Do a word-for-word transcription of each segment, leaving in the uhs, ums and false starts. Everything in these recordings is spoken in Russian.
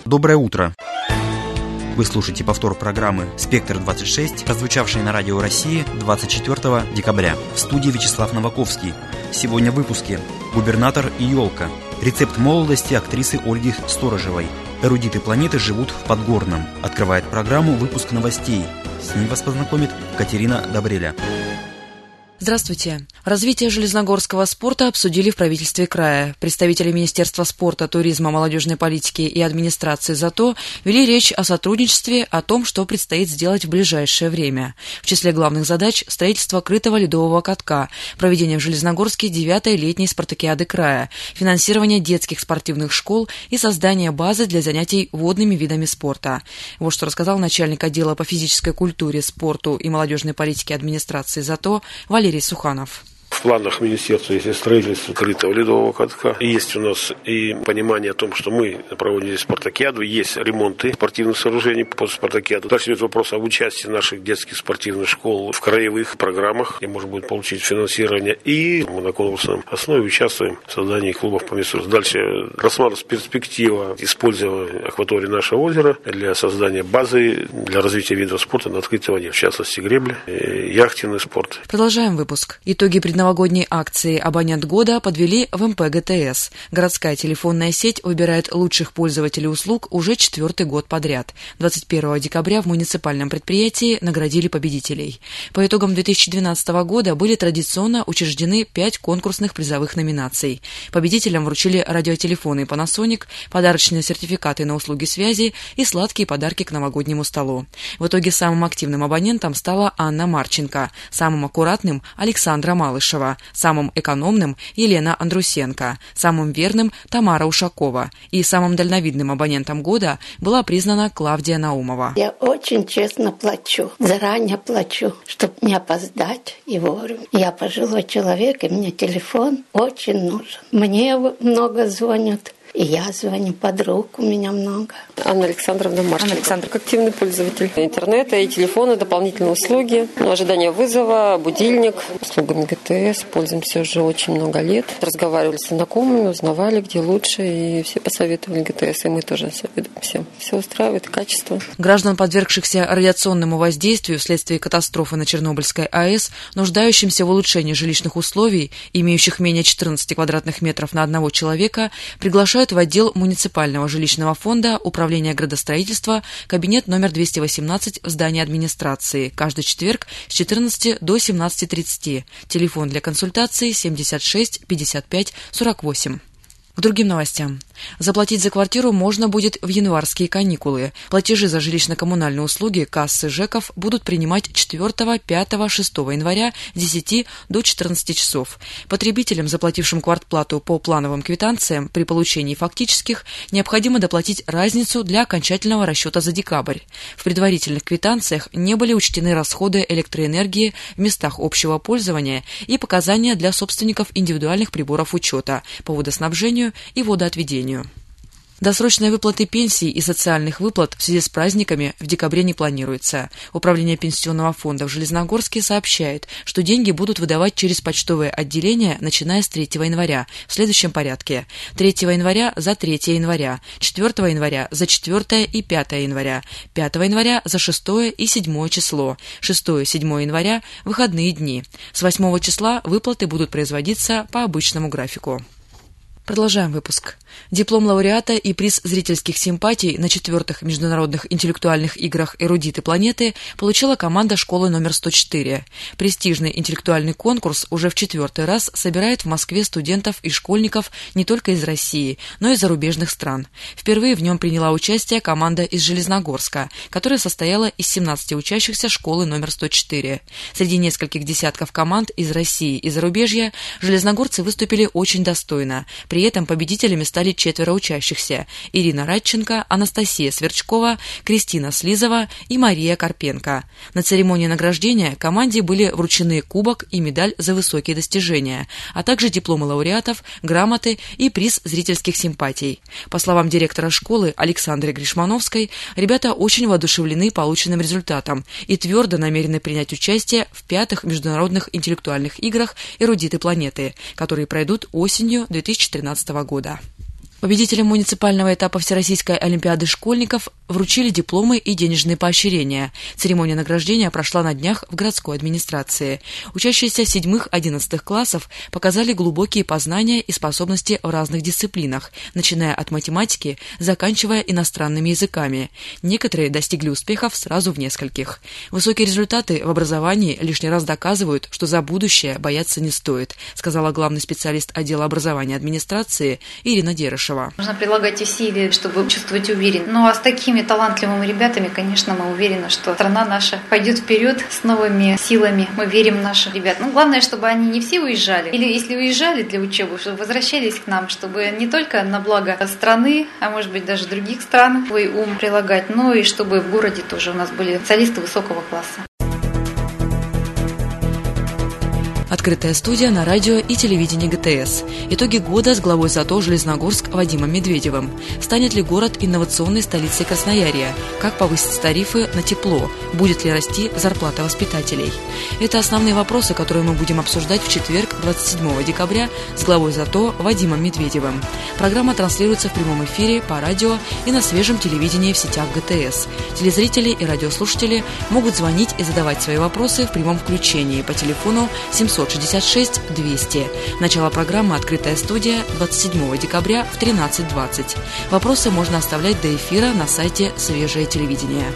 Доброе утро! Вы слушаете повтор программы «Спектр-двадцать шесть», прозвучавшей на Радио России двадцать четвёртого декабря. В студии Вячеслав Новаковский. Сегодня в выпуске «Губернатор и елка». Рецепт молодости актрисы Ольги Сторожевой. Эрудиты планеты живут в Подгорном. Открывает программу выпуск новостей. С ним вас познакомит Катерина Добреля. Здравствуйте. Развитие железногорского спорта обсудили в правительстве края. Представители Министерства спорта, туризма, молодежной политики и администрации ЗАТО вели речь о сотрудничестве, о том, что предстоит сделать в ближайшее время. В числе главных задач – строительство крытого ледового катка, проведение в Железногорске девятой летней спартакиады края, финансирование детских спортивных школ и создание базы для занятий водными видами спорта. Вот что рассказал начальник отдела по физической культуре, спорту и молодежной политике администрации ЗАТО Валерий Суханов. В планах министерства есть строительство крытого ледового катка. Есть у нас и понимание о том, что мы проводим здесь спартакиаду. Есть ремонты спортивных сооружений после спартакиады. Дальше идет вопрос об участии наших детских спортивных школ в краевых программах, где можно будет получить финансирование. И мы на конкурсной основе участвуем в создании клубов по месту. Дальше рассматривается перспектива использования акватории нашего озера для создания базы для развития видов спорта на открытой воде. В частности, гребля, яхтенный спорт. Продолжаем выпуск. Итоги предновогодней Новогодней акции «Абонент года» подвели в эм пэ гэ тэ эс. Городская телефонная сеть выбирает лучших пользователей услуг уже четвертый год подряд. двадцать первого декабря в муниципальном предприятии наградили победителей. По итогам две тысячи двенадцатого года были традиционно учреждены пять конкурсных призовых номинаций. Победителям вручили радиотелефоны Panasonic, подарочные сертификаты на услуги связи и сладкие подарки к новогоднему столу. В итоге самым активным абонентом стала Анна Марченко, самым аккуратным – Александра Малышева, самым экономным – Елена Андрусенко, самым верным – Тамара Ушакова и самым дальновидным абонентом года была признана Клавдия Наумова. Я очень честно плачу, заранее плачу, чтобы не опоздать и вовремя. Я пожилой человек, и мне телефон очень нужен. Мне много звонят. И я звоню, подруг у меня много. Анна Александровна Марченко. Анна Александровна, активный пользователь интернета и телефона, дополнительные услуги, ожидание вызова, будильник. Услугами гэ тэ эс пользуемся уже очень много лет. Разговаривали с знакомыми, узнавали, где лучше, и все посоветовали гэ тэ эс, и мы тоже советуем всем. Все устраивает, качество. Граждан, подвергшихся радиационному воздействию вследствие катастрофы на Чернобыльской АЭС, нуждающимся в улучшении жилищных условий, имеющих менее четырнадцати квадратных метров на одного человека, приглашают в отдел муниципального жилищного фонда Управления градостроительства, кабинет номер двести восемнадцать в здании администрации, каждый четверг с четырнадцати до семнадцати тридцати. Телефон для консультации семьдесят шесть пятьдесят пять сорок восемь. К другим новостям. Заплатить за квартиру можно будет в январские каникулы. Платежи за жилищно-коммунальные услуги кассы ЖЭКов будут принимать четвёртого, пятого, шестого января с десяти до четырнадцати часов. Потребителям, заплатившим квартплату по плановым квитанциям, при получении фактических необходимо доплатить разницу для окончательного расчета за декабрь. В предварительных квитанциях не были учтены расходы электроэнергии в местах общего пользования и показания для собственников индивидуальных приборов учета по водоснабжению и водоотведению. Досрочной выплаты пенсий и социальных выплат в связи с праздниками в декабре не планируется. Управление пенсионного фонда в Железногорске сообщает, что деньги будут выдавать через почтовые отделения, начиная с третьего января, в следующем порядке. третьего января за третьего января, четвёртого января за четвёртое и пятое января, пятого января за шестое и седьмое число, шестого и седьмого января – выходные дни. С восьмого числа выплаты будут производиться по обычному графику. Продолжаем выпуск. Диплом лауреата и приз зрительских симпатий на четвертых международных интеллектуальных играх «Эрудиты планеты» получила команда школы номер сто четыре. Престижный интеллектуальный конкурс уже в четвертый раз собирает в Москве студентов и школьников не только из России, но и зарубежных стран. Впервые в нем приняла участие команда из Железногорска, которая состояла из семнадцати учащихся школы номер сто четыре. Среди нескольких десятков команд из России и зарубежья железногорцы выступили очень достойно. При этом победителями стали четверо учащихся – Ирина Радченко, Анастасия Сверчкова, Кристина Слизова и Мария Карпенко. На церемонии награждения команде были вручены кубок и медаль за высокие достижения, а также дипломы лауреатов, грамоты и приз зрительских симпатий. По словам директора школы Александры Гришмановской, ребята очень воодушевлены полученным результатом и твердо намерены принять участие в пятых международных интеллектуальных играх «Эрудиты планеты», которые пройдут осенью две тысячи тринадцатого года. Победителям муниципального этапа Всероссийской олимпиады школьников вручили дипломы и денежные поощрения. Церемония награждения прошла на днях в городской администрации. Учащиеся седьмых-одиннадцатых классов показали глубокие познания и способности в разных дисциплинах, начиная от математики, заканчивая иностранными языками. Некоторые достигли успехов сразу в нескольких. Высокие результаты в образовании лишний раз доказывают, что за будущее бояться не стоит, сказала главный специалист отдела образования администрации Ирина Дерешева. Нужно прилагать усилия, чтобы чувствовать уверенность. Ну а с такими талантливыми ребятами, конечно, мы уверены, что страна наша пойдет вперед с новыми силами. Мы верим в наших ребят. Ну, главное, чтобы они не все уезжали. Или если уезжали для учебы, чтобы возвращались к нам, чтобы не только на благо страны, а может быть даже других стран свой ум прилагать, но и чтобы в городе тоже у нас были специалисты высокого класса. Открытая студия на радио и телевидении ГТС. Итоги года с главой ЗАТО «Железногорск» Вадимом Медведевым. Станет ли город инновационной столицей Красноярья? Как повысить тарифы на тепло? Будет ли расти зарплата воспитателей? Это основные вопросы, которые мы будем обсуждать в четверг, двадцать седьмого декабря, с главой ЗАТО Вадимом Медведевым. Программа транслируется в прямом эфире по радио и на свежем телевидении в сетях ГТС. Телезрители и радиослушатели могут звонить и задавать свои вопросы в прямом включении по телефону семьсот шестьдесят шесть двести. Начало программы «Открытая студия» двадцать седьмого декабря в тринадцать двадцать. Вопросы можно оставлять до эфира на сайте «Свежее телевидение».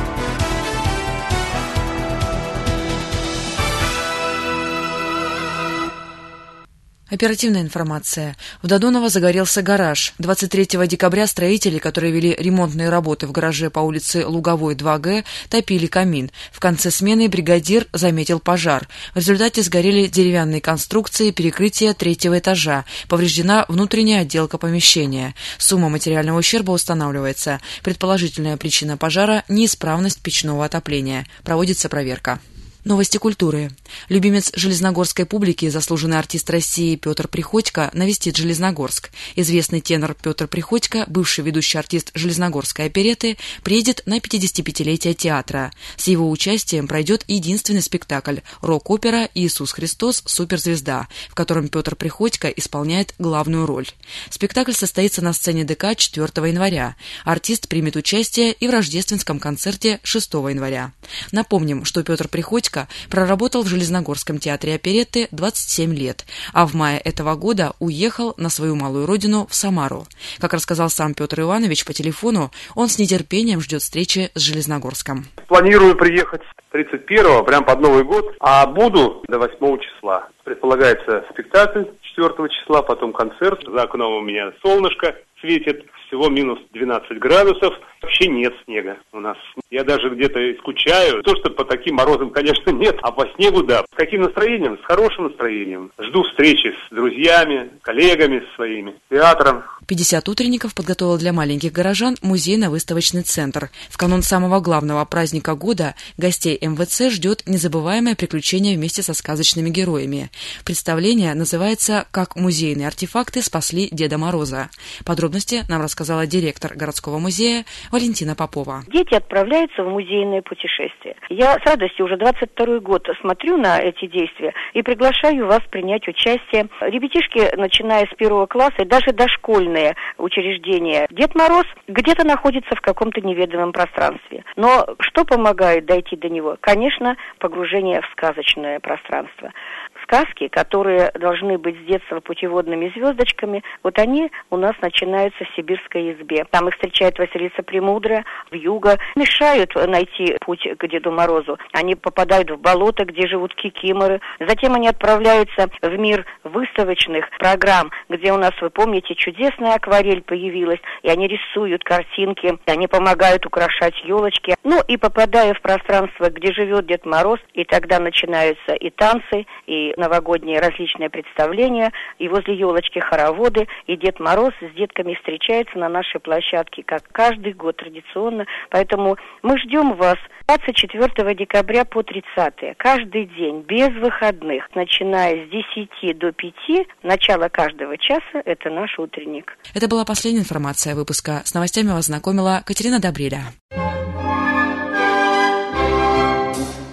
Оперативная информация. В Додоново загорелся гараж. двадцать третьего декабря строители, которые вели ремонтные работы в гараже по улице Луговой, два Г, топили камин. В конце смены бригадир заметил пожар. В результате сгорели деревянные конструкции перекрытия третьего этажа. Повреждена внутренняя отделка помещения. Сумма материального ущерба устанавливается. Предположительная причина пожара – неисправность печного отопления. Проводится проверка. Новости культуры. Любимец железногорской публики, заслуженный артист России Петр Приходько, навестит Железногорск. Известный тенор Петр Приходько, бывший ведущий артист Железногорской оперетты, приедет на пятидесятипятилетие театра. С его участием пройдет единственный спектакль рок-опера «Иисус Христос. Суперзвезда», в котором Петр Приходько исполняет главную роль. Спектакль состоится на сцене ДК четвёртого января. Артист примет участие и в рождественском концерте шестого января. Напомним, что Петр Приходько проработал в Железногорском театре оперетты двадцать семь лет, а в мае этого года уехал на свою малую родину в Самару. Как рассказал сам Петр Иванович по телефону, он с нетерпением ждет встречи с Железногорском. Планирую приехать тридцать первого, прям под Новый год, а буду до восьмого числа. Предполагается спектакль четвёртого числа, потом концерт. За окном у меня солнышко светит, всего минус двенадцать градусов. Вообще нет снега у нас. Я даже где-то скучаю. То, что по таким морозам, конечно, нет, а по снегу, да. С каким настроением? С хорошим настроением. Жду встречи с друзьями, коллегами своими, театром. пятьдесят утренников подготовил для маленьких горожан музейно-выставочный центр. В канун самого главного праздника года гостей эм вэ цэ ждет незабываемое приключение вместе со сказочными героями. Представление называется «Как музейные артефакты спасли Деда Мороза». Подробности нам рассказала директор городского музея Валентина Попова. Дети отправляются в музейное путешествие. Я с радостью уже двадцать второй год смотрю на эти действия и приглашаю вас принять участие. Ребятишки, начиная с первого класса и даже дошкольные учреждения, Дед Мороз где-то находится в каком-то неведомом пространстве. Но что помогает дойти до него? Конечно, погружение в сказочное пространство. Сказки, которые должны быть с детства путеводными звездочками, вот они у нас начинаются в сибирской избе. Там их встречает Василиса Премудрая, вьюга, мешают найти путь к Деду Морозу. Они попадают в болото, где живут кикиморы. Затем они отправляются в мир выставочных программ, где у нас, вы помните, чудесная акварель появилась, и они рисуют картинки, и они помогают украшать елочки. Ну и попадая в пространство, где живет Дед Мороз, и тогда начинаются и танцы, и новогодние различные представления, и возле елочки хороводы, и Дед Мороз с детками встречается на нашей площадке, как каждый год традиционно. Поэтому мы ждем вас двадцать четвёртого декабря по тридцатое, каждый день, без выходных, начиная с десяти до пяти, начало каждого часа, это наш утренник. Это была последняя информация выпуска. С новостями вас знакомила Катерина Добреля.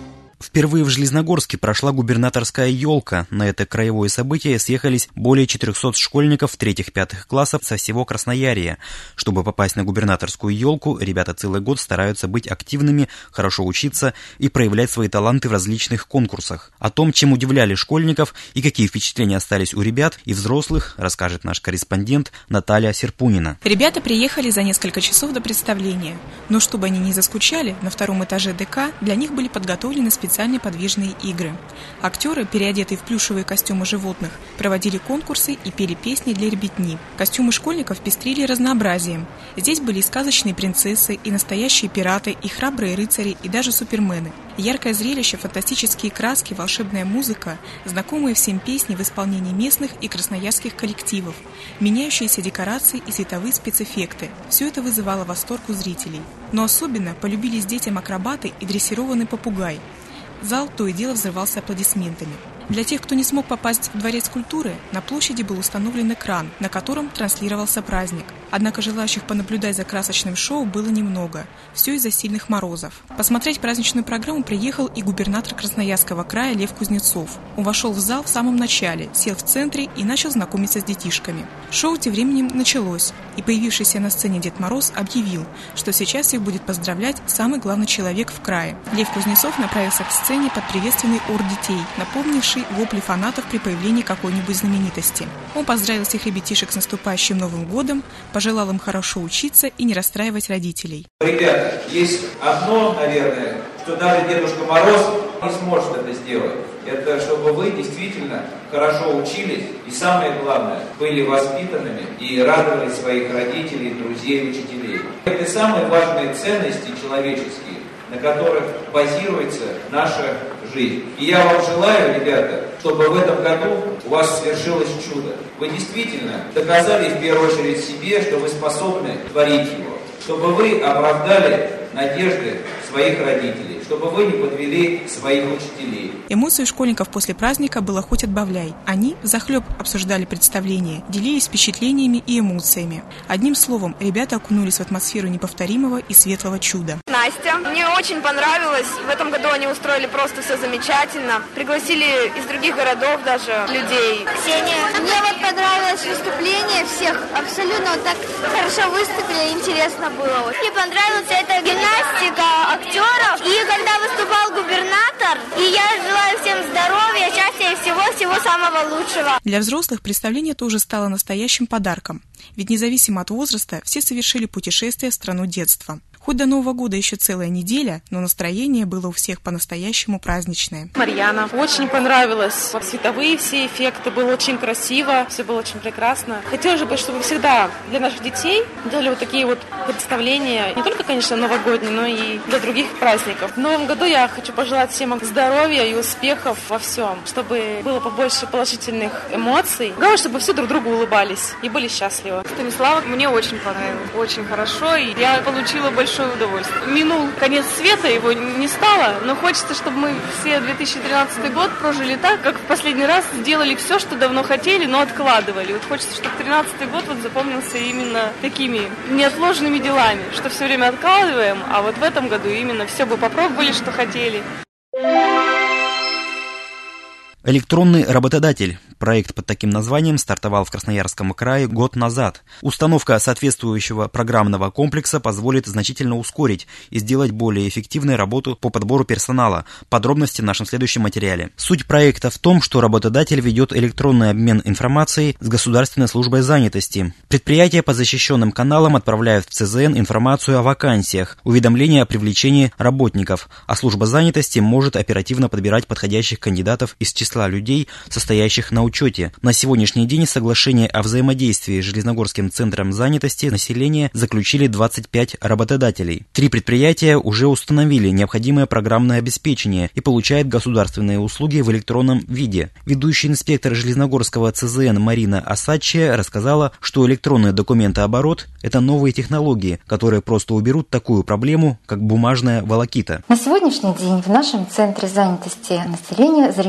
Впервые в Железногорске прошла губернаторская елка. На это краевое событие съехались более четырехсот школьников третьих-пятых классов со всего Красноярья. Чтобы попасть на губернаторскую елку, ребята целый год стараются быть активными, хорошо учиться и проявлять свои таланты в различных конкурсах. О том, чем удивляли школьников и какие впечатления остались у ребят и взрослых, расскажет наш корреспондент Наталья Серпунина. Ребята приехали за несколько часов до представления. Но чтобы они не заскучали, на втором этаже ДК для них были подготовлены специальные подвижные игры. Актеры, переодетые в плюшевые костюмы животных, проводили конкурсы и пели песни для ребятни. Костюмы школьников пестрили разнообразием. Здесь были и сказочные принцессы, и настоящие пираты, и храбрые рыцари, и даже супермены. Яркое зрелище, фантастические краски, волшебная музыка, знакомые всем песни в исполнении местных и красноярских коллективов, меняющиеся декорации и световые спецэффекты. Все это вызывало восторг у зрителей. Но особенно полюбились детям акробаты и дрессированный попугай. Зал то и дело взрывался аплодисментами. Для тех, кто не смог попасть в Дворец культуры, на площади был установлен экран, на котором транслировался праздник. Однако желающих понаблюдать за красочным шоу было немного. Все из-за сильных морозов. Посмотреть праздничную программу приехал и губернатор Красноярского края Лев Кузнецов. Он вошел в зал в самом начале, сел в центре и начал знакомиться с детишками. Шоу тем временем началось, и появившийся на сцене Дед Мороз объявил, что сейчас их будет поздравлять самый главный человек в крае. Лев Кузнецов направился к сцене под приветственный ор детей, напомнивший вопли фанатов при появлении какой-нибудь знаменитости. Он поздравил всех ребятишек с наступающим Новым годом, пожелал им хорошо учиться и не расстраивать родителей. Ребята, есть одно, наверное, что даже Дедушка Мороз не сможет это сделать. Это чтобы вы действительно хорошо учились и, самое главное, были воспитанными и радовали своих родителей, друзей, учителей. Это самые важные ценности человеческие, на которых базируется наша жизнь. И я вам желаю, ребята, чтобы в этом году у вас свершилось чудо. Вы действительно доказали в первую очередь себе, что вы способны творить его. Чтобы вы оправдали надежды своих родителей, чтобы вы не подвели своих учителей. Эмоций у школьников после праздника было хоть отбавляй. Они взахлеб обсуждали представление, делились впечатлениями и эмоциями. Одним словом, ребята окунулись в атмосферу неповторимого и светлого чуда. Настя. Мне очень понравилось. В этом году они устроили просто все замечательно. Пригласили из других городов даже людей. Ксения. Мне вот понравилось выступление всех. Абсолютно вот так хорошо выступили, интересно было. Мне понравилась эта гимнастика актеров. И когда выступал губернатор, и я желаю всем здоровья, счастья и всего-всего самого лучшего. Для взрослых представление тоже стало настоящим подарком. Ведь независимо от возраста, все совершили путешествие в страну детства. Хоть до Нового года еще целая неделя, но настроение было у всех по-настоящему праздничное. Марьяна. Очень понравилось. Световые все эффекты, было очень красиво, все было очень прекрасно. Хотелось бы, чтобы всегда для наших детей делали вот такие вот представления, не только, конечно, новогодние, но и для других праздников. В Новом году я хочу пожелать всем здоровья и успехов во всем, чтобы было побольше положительных эмоций. Главное, чтобы все друг другу улыбались и были счастливы. Станислава мне очень понравилось, очень хорошо, и я получила большое удовольствие. Минул конец света, его не стало, но хочется, чтобы мы все две тысячи тринадцатый год прожили так, как в последний раз сделали все, что давно хотели, но откладывали. Вот хочется, чтобы тринадцатый год вот запомнился именно такими неотложными делами, что все время откладываем, а вот в этом году именно все бы попробовали, что хотели. Электронный работодатель. Проект под таким названием стартовал в Красноярском крае год назад. Установка соответствующего программного комплекса позволит значительно ускорить и сделать более эффективной работу по подбору персонала. Подробности в нашем следующем материале. Суть проекта в том, что работодатель ведет электронный обмен информацией с Государственной службой занятости. Предприятия по защищенным каналам отправляют в ЦЗН информацию о вакансиях, уведомления о привлечении работников, а служба занятости может оперативно подбирать подходящих кандидатов из числа людей, состоящих на учете. На сегодняшний день соглашение о взаимодействии с Железногорским центром занятости населения заключили двадцать пять работодателей. Три предприятия уже установили необходимое программное обеспечение и получают государственные услуги в электронном виде. Ведущий инспектор Железногорского ЦЗН Марина Осадчая рассказала, что электронный документооборот – это новые технологии, которые просто уберут такую проблему, как бумажная волокита. На сегодняшний день в нашем центре занятости населения зарегистрировано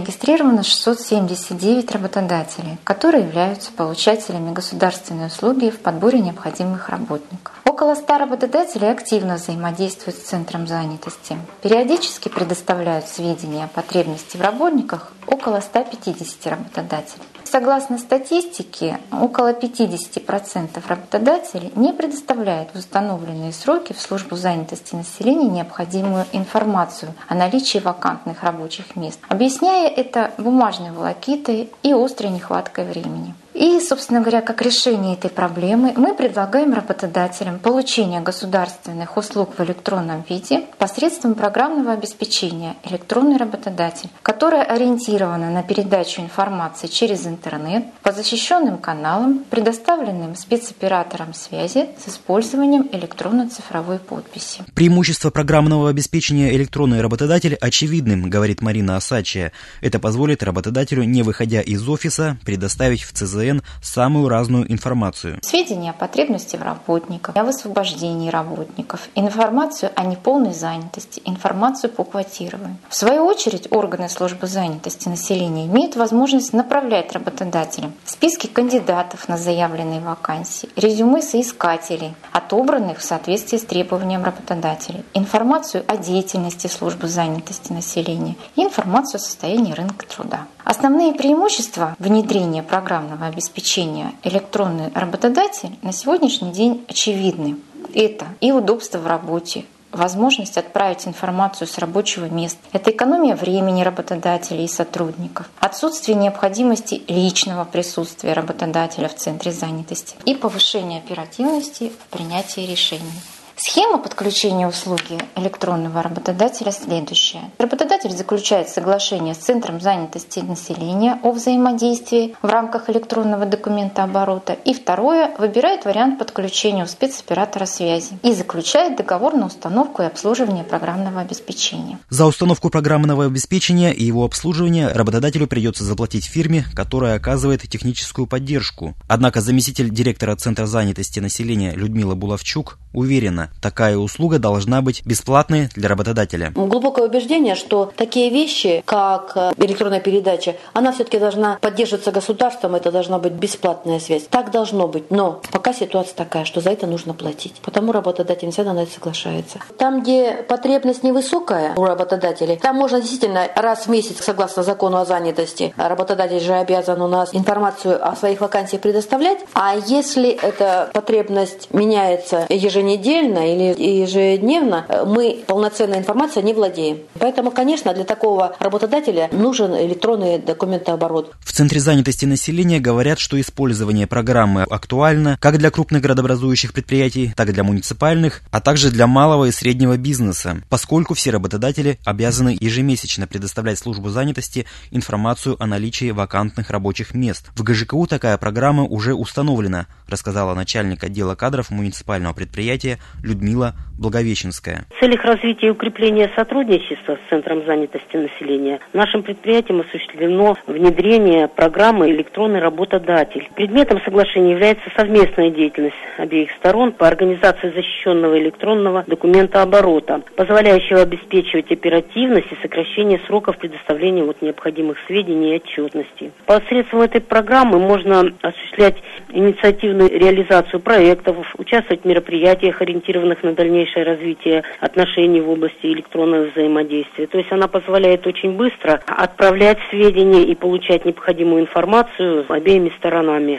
зарегистрировано шестьсот семьдесят девять работодателей, которые являются получателями государственной услуги в подборе необходимых работников. Около ста работодателей активно взаимодействуют с Центром занятости. Периодически предоставляют сведения о потребности в работниках около ста пятидесяти работодателей. Согласно статистике, около пятьдесят процентов работодателей не предоставляют в установленные сроки в службу занятости населения необходимую информацию о наличии вакантных рабочих мест, объясняя это бумажной волокитой и острой нехваткой времени. И, собственно говоря, как решение этой проблемы мы предлагаем работодателям получение государственных услуг в электронном виде посредством программного обеспечения «Электронный работодатель», которое ориентировано на передачу информации через интернет по защищенным каналам, предоставленным спецоператором связи с использованием электронно-цифровой подписи. Преимущество программного обеспечения «Электронный работодатель» очевидным, говорит Марина Осадчая. Это позволит работодателю, не выходя из офиса, предоставить в ЦЗ самую разную информацию. Сведения о потребности в работниках, о высвобождении работников, информацию о неполной занятости, информацию по квотированию. В свою очередь, органы службы занятости населения имеют возможность направлять работодателям списки кандидатов на заявленные вакансии, резюме соискателей, отобранных в соответствии с требованием работодателей, информацию о деятельности службы занятости населения и информацию о состоянии рынка труда. Основные преимущества внедрения программного обеспечения «Электронный работодатель» на сегодняшний день очевидны. Это и удобство в работе, возможность отправить информацию с рабочего места. Это экономия времени работодателей и сотрудников, отсутствие необходимости личного присутствия работодателя в центре занятости и повышение оперативности в принятии решений. Схема подключения услуги электронного работодателя следующая. Работодатель заключает соглашение с Центром занятости населения о взаимодействии в рамках электронного документооборота. И второе, выбирает вариант подключения у спецоператора связи и заключает договор на установку и обслуживание программного обеспечения. За установку программного обеспечения и его обслуживание работодателю придется заплатить фирме, которая оказывает техническую поддержку. Однако заместитель директора Центра занятости населения Людмила Булавчук уверена, такая услуга должна быть бесплатной для работодателя. Глубокое убеждение, что такие вещи, как электронная передача, она все-таки должна поддерживаться государством, это должна быть бесплатная связь. Так должно быть, но пока ситуация такая, что за это нужно платить. Потому работодатель не всегда на это соглашается. Там, где потребность невысокая у работодателей, там можно действительно раз в месяц, согласно закону о занятости, работодатель же обязан у нас информацию о своих вакансиях предоставлять. А если эта потребность меняется еженедельно или ежедневно, мы полноценной информацией не владеем. Поэтому, конечно, для такого работодателя нужен электронный документооборот. В Центре занятости населения говорят, что использование программы актуально как для крупных градообразующих предприятий, так и для муниципальных, а также для малого и среднего бизнеса, поскольку все работодатели обязаны ежемесячно предоставлять службу занятости информацию о наличии вакантных рабочих мест. В ГЖКУ такая программа уже установлена, рассказала начальник отдела кадров муниципального предприятия Людмила Благовещенская. В целях развития и укрепления сотрудничества с Центром занятости населения нашим предприятием осуществлено внедрение программы «Электронный работодатель». Предметом соглашения является совместная деятельность обеих сторон по организации защищенного электронного документооборота, позволяющего обеспечивать оперативность и сокращение сроков предоставления вот необходимых сведений и отчетности. Посредством этой программы можно осуществлять инициативную реализацию проектов, участвовать в мероприятиях, ориентированных на дальнейшее развитие отношений в области электронного взаимодействия. То есть она позволяет очень быстро отправлять сведения и получать необходимую информацию обеими сторонами.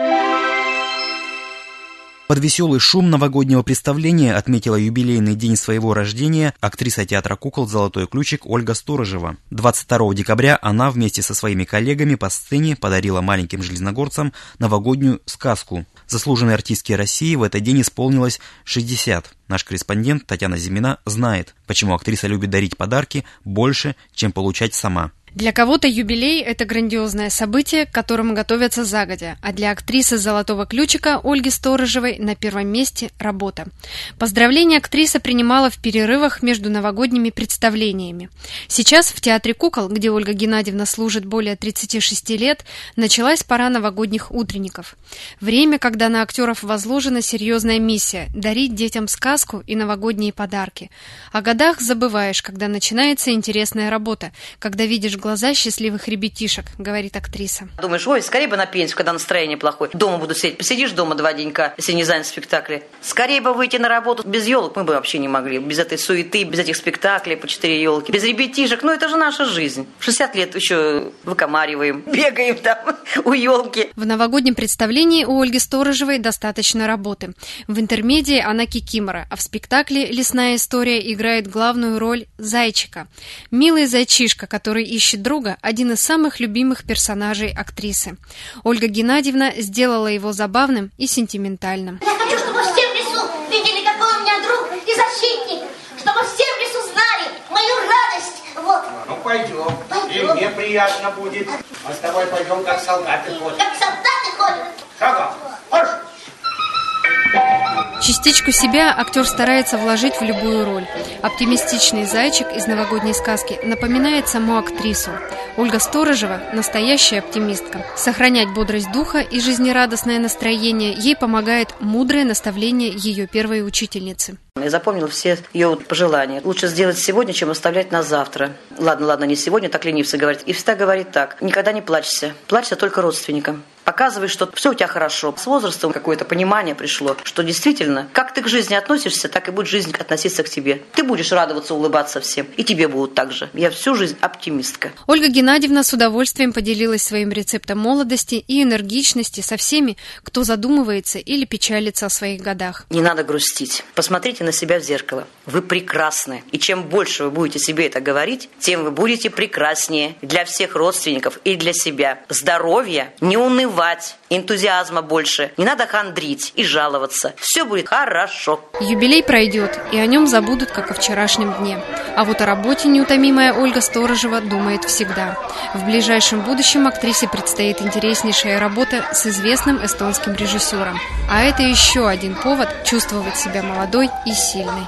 Под веселый шум новогоднего представления отметила юбилейный день своего рождения актриса театра кукол «Золотой ключик» Ольга Сторожева. двадцать второго декабря она вместе со своими коллегами по сцене подарила маленьким железногорцам новогоднюю сказку. Заслуженной артистке России в этот день исполнилось шестьдесят. Наш корреспондент Татьяна Зимина знает, почему актриса любит дарить подарки больше, чем получать сама. Для кого-то юбилей – это грандиозное событие, к которому готовятся загодя, а для актрисы «Золотого ключика» Ольги Сторожевой на первом месте – работа. Поздравления актриса принимала в перерывах между новогодними представлениями. Сейчас в Театре кукол, где Ольга Геннадьевна служит более тридцати шести лет, началась пора новогодних утренников. Время, когда на актеров возложена серьезная миссия – дарить детям сказку и новогодние подарки. О годах забываешь, когда начинается интересная работа, когда видишь глаза счастливых ребятишек, говорит актриса. Думаешь, ой, скорее бы на пенсию, когда настроение плохое. Дома буду сидеть. Посидишь дома два денька, если не занят в спектакле. Скорее бы выйти на работу. Без елок мы бы вообще не могли. Без этой суеты, без этих спектаклей по четыре елки. Без ребятишек. Ну, это же наша жизнь. В шестьдесят лет еще выкомариваем, бегаем там у елки. В новогоднем представлении у Ольги Сторожевой достаточно работы. В интермедии она кикимора, а в спектакле «Лесная история» играет главную роль зайчика. Милый зайчишка, который ищет друга, один из самых любимых персонажей актрисы. Ольга Геннадьевна сделала его забавным и сентиментальным. Я хочу, чтобы все в лесу видели, какой у меня друг и защитник, чтобы все в лесу знали мою радость. Вот. Ну, пойдем. Пойдем. И мне приятно будет. Мы с тобой пойдем, как солдаты ходят. Как солдаты ходят. Шагом. Марш! Частичку себя актер старается вложить в любую роль. Оптимистичный зайчик из новогодней сказки напоминает саму актрису. Ольга Сторожева – настоящая оптимистка. Сохранять бодрость духа и жизнерадостное настроение ей помогает мудрое наставление ее первой учительницы. Я запомнила все ее пожелания. Лучше сделать сегодня, чем оставлять на завтра. Ладно, ладно, не сегодня, так ленивцы говорит. И всегда говорит так. Никогда не плачься. Плачься только родственникам. Показывай, что все у тебя хорошо. С возрастом какое-то понимание пришло, что действительно, как ты к жизни относишься, так и будет жизнь относиться к тебе. Ты будешь радоваться, улыбаться всем, и тебе будут так же. Я всю жизнь оптимистка. Ольга Геннадьевна с удовольствием поделилась своим рецептом молодости и энергичности со всеми, кто задумывается или печалится о своих годах. Не надо грустить. Посмотрите на себя в зеркало. Вы прекрасны. И чем больше вы будете себе это говорить, тем вы будете прекраснее для всех родственников и для себя. Здоровья, не унывать, энтузиазма больше. Не надо хандрить и жаловаться. Все будет хорошо. Юбилей пройдет, и о нем забудут, как о вчерашнем дне. А вот о работе неутомимая Ольга Сторожева думает всегда. В ближайшем будущем актрисе предстоит интереснейшая работа с известным эстонским режиссером. А это еще один повод чувствовать себя молодой и сильной.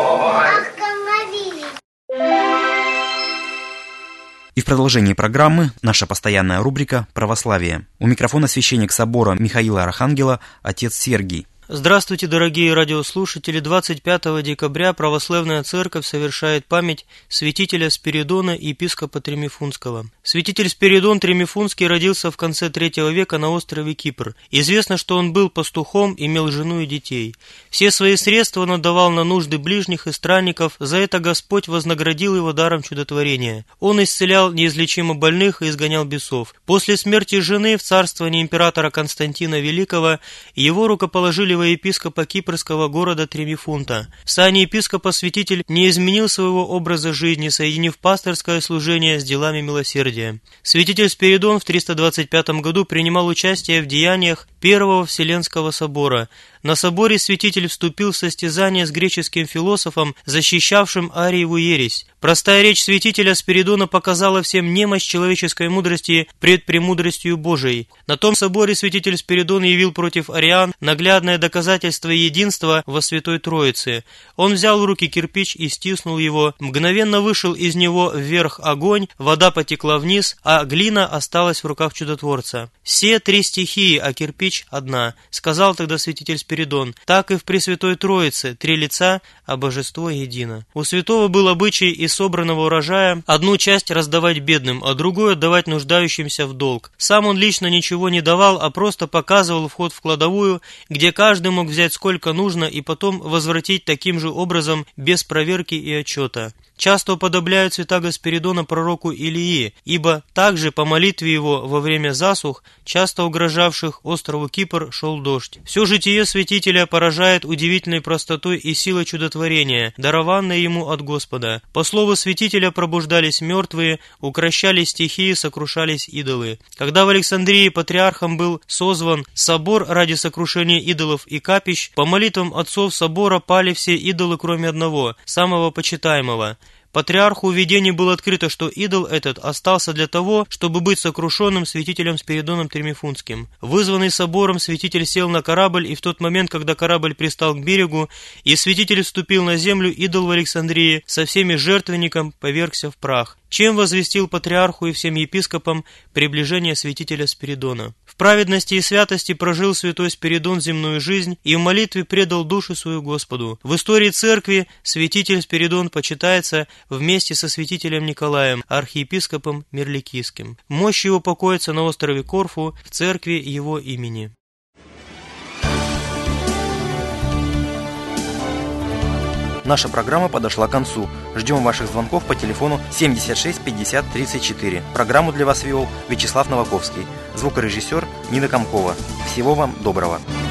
И в продолжении программы наша постоянная рубрика «Православие». У микрофона священник собора Михаила Архангела, отец Сергий. Здравствуйте, дорогие радиослушатели! двадцать пятого декабря Православная Церковь совершает память святителя Спиридона и епископа Тремифунского. Святитель Спиридон Тремифунский родился в конце третьего века на острове Кипр. Известно, что он был пастухом, имел жену и детей. Все свои средства он отдавал на нужды ближних и странников, за это Господь вознаградил его даром чудотворения. Он исцелял неизлечимо больных и изгонял бесов. После смерти жены в царствовании императора Константина Великого его рукоположили во епископа кипрского города Тремифунта. В сане епископа святитель не изменил своего образа жизни, соединив пасторское служение с делами милосердия. Святитель Спиридон в триста двадцать пятом году принимал участие в деяниях Первого Вселенского собора. На соборе святитель вступил в состязание с греческим философом, защищавшим Ариеву ересь. Простая речь святителя Спиридона показала всем немощь человеческой мудрости пред премудростью Божией. На том соборе святитель Спиридон явил против ариан наглядное доказательство единства во Святой Троице. Он взял в руки кирпич и стиснул его. Мгновенно вышел из него вверх огонь, вода потекла вниз, а глина осталась в руках чудотворца. «Все три стихии, а кирпич одна», — сказал тогда святитель Спиридон. Так и в Пресвятой Троице три лица, а божество едино. У святого был обычай из собранного урожая одну часть раздавать бедным, а другую отдавать нуждающимся в долг. Сам он лично ничего не давал, а просто показывал вход в кладовую, где каждый мог взять сколько нужно и потом возвратить таким же образом без проверки и отчета. Часто уподобляют святаго Спиридона пророку Илии, ибо также по молитве его во время засух, часто угрожавших острову Кипр, шел дождь. Все житие святителя поражает удивительной простотой и силой чудотворения, дарованной ему от Господа. По слову святителя пробуждались мертвые, укрощались стихии, сокрушались идолы. Когда в Александрии патриархом был созван собор ради сокрушения идолов и капищ, по молитвам отцов собора пали все идолы, кроме одного, самого почитаемого. Патриарху в видении было открыто, что идол этот остался для того, чтобы быть сокрушенным святителем Спиридоном Тремифунским. Вызванный собором, святитель сел на корабль, и в тот момент, когда корабль пристал к берегу, и святитель вступил на землю, идол в Александрии со всеми жертвенником повергся в прах. чем возвестил патриарху и всем епископам приближение святителя Спиридона. В праведности и святости прожил святой Спиридон земную жизнь и в молитве предал душу свою Господу. В истории церкви святитель Спиридон почитается вместе со святителем Николаем, архиепископом Мирликийским. Мощь его покоится на острове Корфу в церкви его имени. Наша программа подошла к концу. Ждем ваших звонков по телефону семьдесят шесть пятьдесят тридцать четыре. Программу для вас вел Вячеслав Новаковский. Звукорежиссер Нина Комкова. Всего вам доброго.